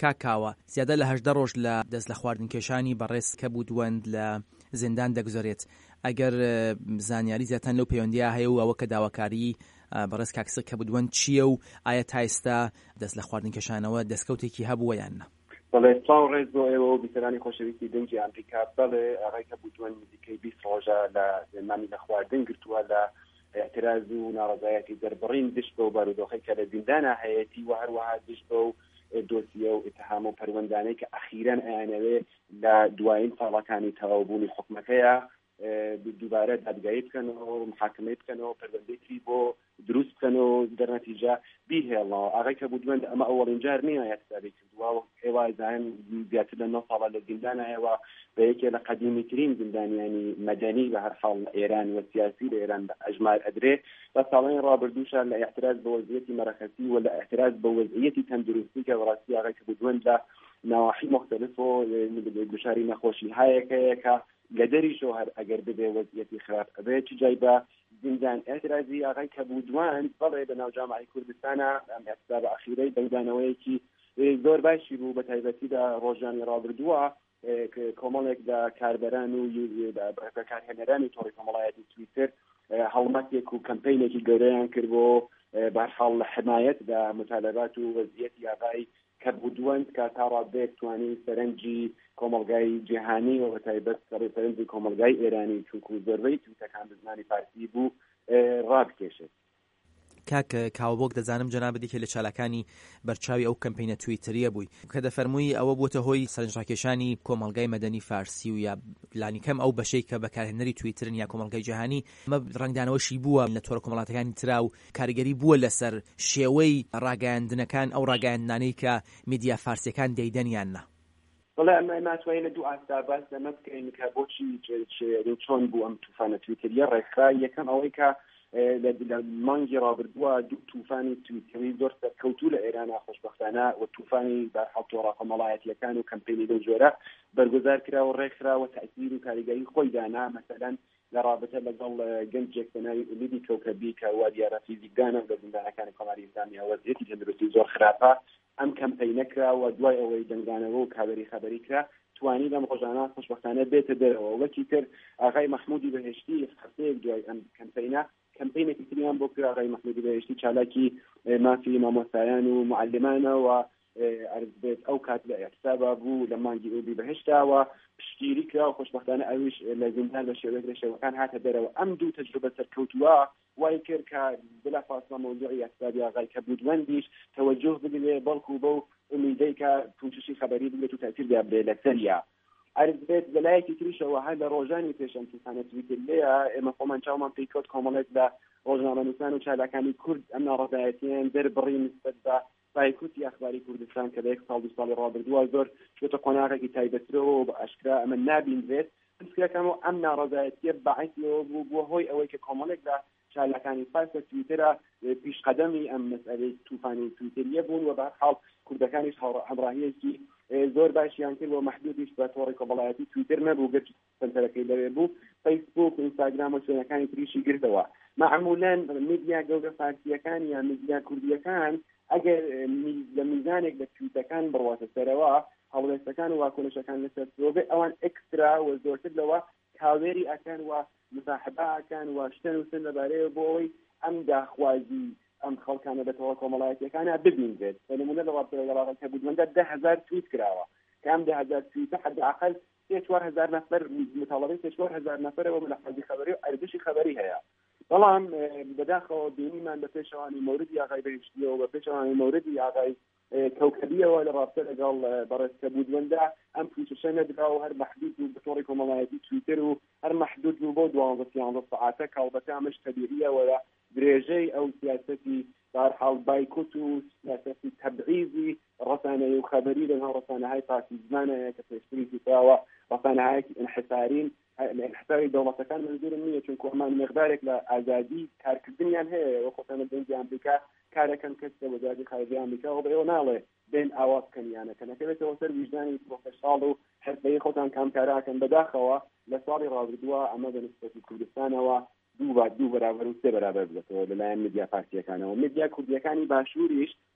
کاکاوە زیادە لە 18 ڕۆژ لە دەست لە خواردنکێشانی بەڕێز کەبودوەند لە زیندان دەگزۆرێت. ئەگەر زانیاری زیاتر لەو پەیوەندیە هەیە و ئەوە کە داواکاری بەڕێز کاکسە کەبودوەند چییە و ئایا تا ئێستا دەست لە خواردنکێشانەوە دەستکەوتێکی هەبووە یان نە؟ بەڵێ سڵاو ڕێز بۆ ئێوە و بیسەرانی خۆشەویستی دەنگی ئەمریکا. بەڵێ ئاغای کەبودوەند نزیکەی 20 ڕۆژە لە مامی لە خواردن گرتووە لە اعتراض و ناڕەزایەتی دەربڕین دشت بە و بارودۆخی کە لە زیندانە هەیەتی و هەروەها دشت بە و دۆسیە و ئتهام و پەروەندانەی کە ئەخیرەن ئەیانەوێ لە دوایین ساڵەکانی تەواوبوونی حکومەکەیە دووبارە دادگایی بکەنەوە و محاکمەی بکەنەوە پەروەندەی بۆ دروست بکەنەوە دەرنەتیجە بیهێڵنەوە. ئاغای کەبودوەند ئەمە ئەوەڵین جار نییە یاسابی کردووە و ئێوە زانن زیاتر لە 9 ساڵە لە زیندانە ئێوە بە یەکێ لە قەدیمیترین زیندانیانی مەدەنی بە هەر حاڵ لە ئێران و سیاسی لە ئێران بە ئەژمار ئەدرێ بە ساڵەی ڕابردووشە لە اعتراض بە وەزعیەتی مەرەخەسی و لە اعتراض بە وەزعیەتی تەندروستی کە بەڕاستی ئاغای کەبودوەند لە ناواحی مختلف و گوشاری نەخۆشی هەیەکە لەدەریشۆ هەر ئەگەر ببێ وەزعیەتی خراپ ئەبێ چ جای بە زیندان ئێترازی ئاغای کەبودوەند بەڵێ بە ناو جامعەی کوردستانە ئەم ئێستا بە ئەخیرەی دەنگدانەوەیەکی زۆر باشی بوو بە تایبەتیدا ڕۆژانی ڕابردووە کۆمەڵێک لە کاربەران و بەکارهێنەرانی تۆڕی کۆمەڵایەتی تویتر هەڵمەتێک و کەمپەینێکی گەورەیان کرد بۆ بەرحاڵ لە حمایەت لە مطالبات و وەزعیەتی ئاغای کەبودوەند کە تا ڕابێت توانی سەرنجی کۆمەلگای جیهانی و بەتایبەت سەرنجی کۆمەلگای ئێرانی چونکو زۆربەی تویتەکان بە زمانی فارسی بوو ڕابکێشێت. کاک کاوبۆک دەزانم جەنابەتی کە لە چالەکانی بەرچاوی ئەو کەمپینە تویتریە بووی کە دەفەرمووی ئەوە بووتە هۆی سەرنجڕاکێشانی کۆمەلگای مەدەنی فارسی و یا لانی کەم ئەو بەشەی کە بەکارهێنەری تویترن یا کۆمەلگای جیهانی ئەمە ڕنگدانەوەشی بووە لە تۆڕە کۆمەڵاتەکانی ترا و کاریگەری بووە لەسەر شێوەی ڕاگەیاندنەکان ئەو ڕاگەیاندانەی کە میدیا فارسیەکان دەیدەنیان نا. بەڵێ ئەمە ناتوانین لە دوو ئاستا باس لەمە بکەین کە بۆچی چۆن بوو ئەم تووفانە تویتریە ڕێکخرا. یەکەم ئەوەی کە لە مانگی ڕابردووە دوو تووفانی تویتری زۆر سەرکەوتوو لە ئێرانە خۆشبەختانە و تووفانی بەرحەڵ تۆڕە کۆمەڵایەتیەکان و کەمپینی لەو جۆرە بەرگوزار کرا و ڕێکخرا و تەئسیر و کاریگەری خۆی دانا. مەسەلەن لە رابطە لەگەڵ گەنجێک بە ناوی ئولیدی کەوکەبی کە وا دیارە فیزیکدانە لە زیندانەکانی کۆماری ئیسلامی وەزعیەتی تەندروستی زۆر خراپە ئەم کەمپینە کرا و دوای ئەوەی دەنگدانەوە و کابرای خەبەری کرا توانی لەم ڕۆژانە خۆشبەختانە بێتە دەرەوە. وەکی تر ئاغای مەحمودی بەهێشتی هەفتەیەک دوای ئەم کەمپینێکی تریان بۆ کرا. ئاغای مەحمودی بەهێشتی چالاکی مافی مامۆستایان و معلمانە و عرض بێت ئەو کات لە ئەحسابا بوو لە مانگی ئولی بەهێشتاوە پشتگیری کرا و خۆشبەختانە ئەویش لە زیندان بە شێوەیەک لە شێوەکان هاتە دەرەوە. ئەم دوو تەجروبە سەرکەوتووە وای کرد کە بلافاصلە مۆزوعی ئەحسابی ئاغای کەبودوەندیش تەوەجۆ بگرێ بەڵکو بەو ئومیدەی کە پوچشی خەبەری بێت و تاثیر بێت لەسەریا. عرض بێت لەلایەکی تریشەوە هەر لە ڕۆژانی پێشەم تووفانە تویتر لێیە ئێمە خۆمان چاومان پێی کەوت کۆمەڵێک لە ڕۆژنامەنووسان و چالاکانی کورد ئەم ناڕەزایەتیان دەربڕی نسبەت بە بایکوتی ئەخباری کوردستان کە لە یەک ساڵ دو ساڵی ڕابردووە زۆر شوێتە قۆناغێکی تایبەترەوە بە ئاشکرا ئەمە نابینرێت. پرسیەکەم ئەم ناڕەزایەتیە بەعەکسەوە بوو هۆی ئەوەی کە کۆمەڵێک لە چالاکانی فارسە تویترە پیشقەدەمی ئەم مەسئلەی تووفانی تویتریە بوون و بەرحاڵ کوردەکانیش هەمڕاهیەکی زۆر باشیان کرد و مەحدودیش بە تۆڕی کۆمەڵایەتی تویتر نەبوو گەر سنتەرەکەی لەوێ بوو فەیسبوک و ئینستاگرام و شوێنەکانی تریشی گرتەوە. معمولاً میدیا گەورە فارسیەکان یان میدیا کوردیەکان ئەگەر لە میزانێک لە تویتەکان بڕواتە سەرەوە هەوڵێستەکان و واکۆنشەکان لەسەر بێ ئەوان ئەکسترا و زۆرتر لەوە کاوێری ئەکەن و مصاحبە ئەکەن و شتن و سن لەبارەیە بۆ ئەوەی ئەم داخوازی ئەم خەڵکانە بەتەوە کۆمەڵایەتیەکانە ببینرێت. نمونە لە ڕابردووە کەبودوەندە 10,000 تویت کراوە کە ئەم 10,000 تویتە حداقل 3-4,000 نەفەر متاڵەبەی 3-4,000 نەفەرەوە لە حەزی خەبەری و ئەرزشی خەبەری هەیە. بەڵام بەداخەوە بینیمان بە پێشەوانی مەوردی ئاغای بەهێشتیەوە بە پێشەوانی مەوردی ئاغای کەوکەبیەوە لە ڕابطە لەگەڵ بەڕێز کەبودوەندە ئەم پوچشە نەدراوە هەر مەحدود و بەتۆڕی کۆمەڵایەتی تویتر و هەر مەحدود بوو بۆ 12 ساعاتە کاڵبەتە ئەمەش تەبیعیەوە لە درێژەی ئەو سیاسەتی بەرحاڵ بایکوت و سیاسەتی تەبعیزی ڕەسانەی و خەبەری لەناو ڕەسانەهای پارتی زمانەیە کە پێشتری کراوە ڕەسانەهایەکی انحسارین انحساری دەوڵەتەکان منزورم نییە چونکو ئەمان مقدارێک لە ئازادی کارکردنیان هەیە وەکوتانە دەنگی ئەمریکا کارەکەم کەسە وەزارەتی خارجی ئەمریکا و بەئێوە ناڵێ بین ئاوا بکەنیانە کە نەکەوێتەوە سەر ویژدانی پرۆفێساڵ و حرفەی خۆتان کامکاراکەن. بەداخەوە لە ساڵی ڕابردووە ئەمە بە نسبەتی کوردستانەوە دوو بەرابەر و سێ بەرابەر بێتەوە لەلایەن میدیا فارسیەکانەوە. میدیا کوردیەکانی باشووریش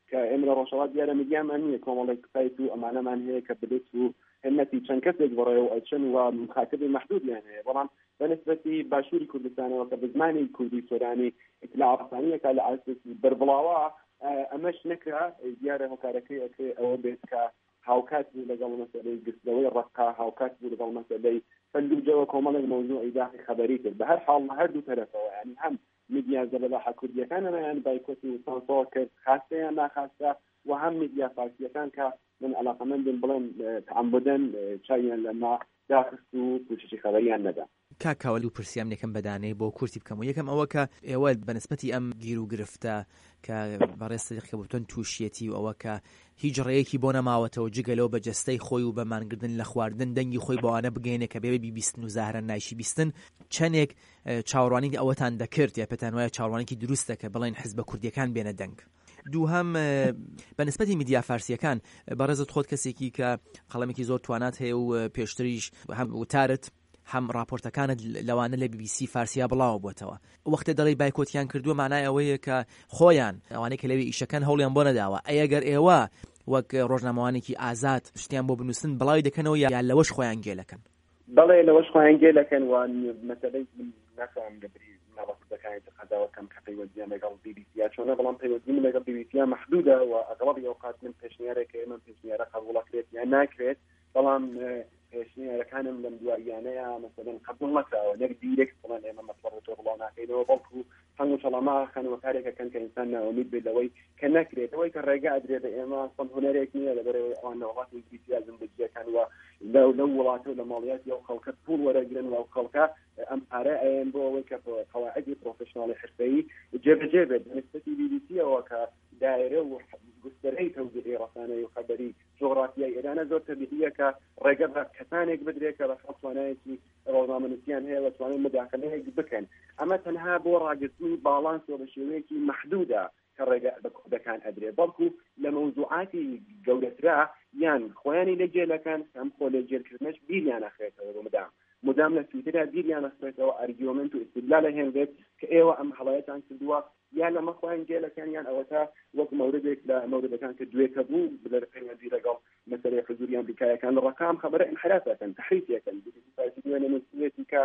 کە ئێمە لە ڕۆژەڵات دیارە میدیامان نییە کۆمەڵێک سایت و ئەمانەمان هەیە کە بدەیت و هەمەتی چەند کەسێک بڕێ و ئەچن و مخاطبی محدودیان هەیە بەڵام بەنسبەتی باشووری کوردستانەوە کە بە زمانی کوردی سۆرانی ئیطلاع ڕەسانیەکە لە ئاساسی بەربڵاوە ئەمەش نەکرا دیارە هۆکارەکەی ئەکرێ ئەوە بێت کە هاوکات بوو لەگەڵ مەسەلەی گستەوەی ڕقا هاوکات بوو لەگەڵ مەسەلەی فەلوجەوە کۆمەڵێک مەوزوعی داخی خەبەری کرد بە هەر حاڵ هەردوو تەرەفەوە ینی هەم میدیا زەبەلاحە کوردیەکانیان بایکۆتی و سانسۆر کرد خاستەیان ناخاستە و هەم میدیا فارسیەکان کە من علاقەمەندم بڵێن تعمدەن چاویان لەما داخست و پوششی خەبەریان نەدا. کاکاوەلی و پرسیام یەکەم بەدانەی بۆ کورتی بکەم و یەکەم ئەوە کە ئێوە بەنسبەتی ئەم گیر و گرفتە کە بەڕێستی خەبوتن تووشیەتی و ئەوە کە هیچ ڕێیەکی بۆ نەماوەتەوە جگەلەوە بە جەستەی خۆی و بەمانگردن لە خواردن دەنگی خۆی بەوانە بگەینە کە بێبی بیستن و زاهرە نایشی بیستن چەندێک چاوەڕوانی ئەوەتان دەکرد یا پێتان وایە چاوەڕوانێکی دروستە کە بڵێن حیزبە کوردیەکان بێنە دەنگ. دووهەم بەنسبەتی میدیا فارسیەکان بەڕێزت خۆت کەسێکی کە قەڵەمێکی زۆر توانات هەیە و پێشتریش هەم وتارت هەم راپۆرتەکانت لەوانە لە BBC فارسیا بڵاو بووتەوە وەختە دەڵی بایکۆتیان کردووە معنای ئەوەیە کە خۆیان ئەوانەی کە لەوێ ئیشەکان هەوڵیان بۆ نەداوە ئەگەر ئێوە وەک ڕۆژنامەوانێکی ئازاد شتیان بۆ بنووسن بڵاوی دەکەنەوە یا لەوەش خۆیان گێلەکەن. بەڵێ لەوەش خۆیان گێلەکەن و مەسەلەی ناتوانم لەبری ناوەستەکانی قەداوەکەم کە پەیوەندیان لەگەڵ BBC چۆنە بەڵام پەیوەندیم لەگەڵ BBC محدودە و ئەغڵبی ئەوقات من پێشنیارێک کە ئێمە پێشنیارە قبوڵەکرێت یان ناکرێت بەڵام پێشنیارەکانم لەم دواییانەیە مەسەلەن قبول نەکراوە نەک دیرێکت بڵێن ئێمە مەسڵەت تۆ بڵاو ناکەینەوە بەڵکو هەنگ و چەڵەما خەنەوە کارێکەکەن کە ئینسان ناوەمید بێت لەوەی کە نەکرێت ئەوەی کە ڕێگا ئەدرێت ئێمە چەند هونەرێک نییە لەبەرەوەی ئەوان وڵاتی بیسیا زندگیەکان و لەو وڵاتە و لە ماڵیاتی ئەو خەڵکە پوڵ وەرەگرن و ئەو خەڵکە ئەم پارە ئەیان بۆ ئەوەی کە قەواعدی پرۆفشناڵی حرفەیی جێبەجێ بێت بەنسبەتی BBC ئەوە کە دایرە و گستەرەی تەوزیعی ڕەسانەی و خەبەری جۆغرافیای ئێرانە زۆر تەبیعیە کە ڕێگە بە کەسانێک بدرێت کە بە خەڵک توانایەتی ڕۆژنامەنووسیان هەیە و توانێت مداخلەیەک بکەن ئەمە تەنها بۆ ڕاگرتنی باڵانسەوە بە شێوەیەکی محدودە کە ڕێگە بە کوردەکان ئەدرێت بەڵکو لە مەوزوعاتی گەورەترا یان خۆیانی لەجێلەکان ئەم خۆ لەجێرکردنەش بیریان نەخرێتەوە بۆ مدام لە تویترا بیریان نەخرێتەوە ئەرگیومنت و ئیستدلال هێنرێت کە ئێوە ئەم هەڵەیەتان کردووە یان لە مەخواین گێلەکان یان ئەوە تا وەک مەوردێک لە مەوردەکان کە دوێکە بوو لە پەیوەندی لەگەڵ مەسەلەی حضوری ئەمریکایەکان لە ڕقام خەبەرە انحرافەکەن تحریفەکەن دوێنێ نووسێتی کە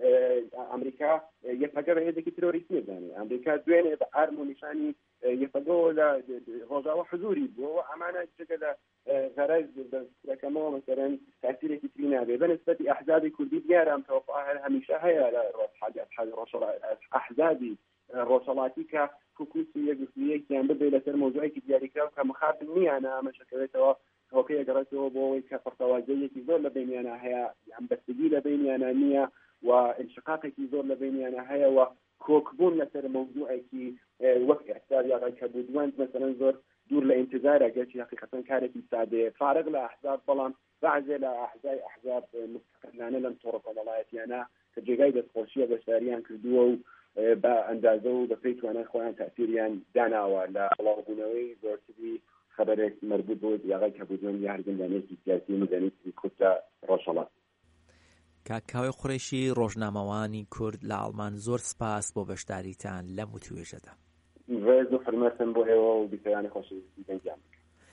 ئەمریکا یەکەگە بەهێزێکی ترۆریستی دانێ ئەمریکا دوێنێ بە ئارم و نیشانی یەکەگەوە لە ڕۆژاوە حضوری بووەوە ئەمانە جگە لە غەرەز دەکەمەوە مەسەرەن تاثیرێکی تری نابێ بەنسبەتی ئەحزابی کوردی دیارە ئەم تەوەقع هەر هەمیشە هەیە لە ئەحزابی ڕۆژهەڵاتی کە حکوومەتی یەکیان ببێ لەسەر مۆزوعێکی دیاریکراو کە مخابن نییانە ئەمە شەکەوێتەوە هۆکەیە گەڕێتەوە بۆ ئەوەی کە پڕتەوازەیەکی زۆر لە بینیانە هەیە ئەمبەستگی لە بینیانە نییە و انشقاقێکی زۆر لە بینیانە هەیە و کۆکبوون لەسەر مۆزوعێکی وەک ئەحزاب یا ڕێکەبوودوان مەسەرەن زۆر دوور لە ئینتزارە گەرچی حقیقەتەن کارێکی سادەیە فارغ لە ئەحزاب بەڵام بەعزێ لە ئەحزاب مستقلانە لەم تۆڕە کۆمەڵایەتیانە کە جێگای دەستخۆشیە بەشداریان کردووە و بە ئەندازە و بەپێی توانای خۆیان تاثیریان داناوە لە بڵاوبوونەوەی زۆرتری خەبەرێک مربوط بۆ دیاغای کەبوودن یا هەرگەندانێکی سیاسی مدەنی کورتە ڕۆژهەڵات. کاکاوی قوڕیشی ڕۆژنامەوانی کورد لە ئەڵمان زۆر سپاس بۆ بەشداریتان لەم وتوێژەدا. ڕێز و حرمەتم بۆ ئێوە و بیکەیانی خۆشەویستی دەنگیان.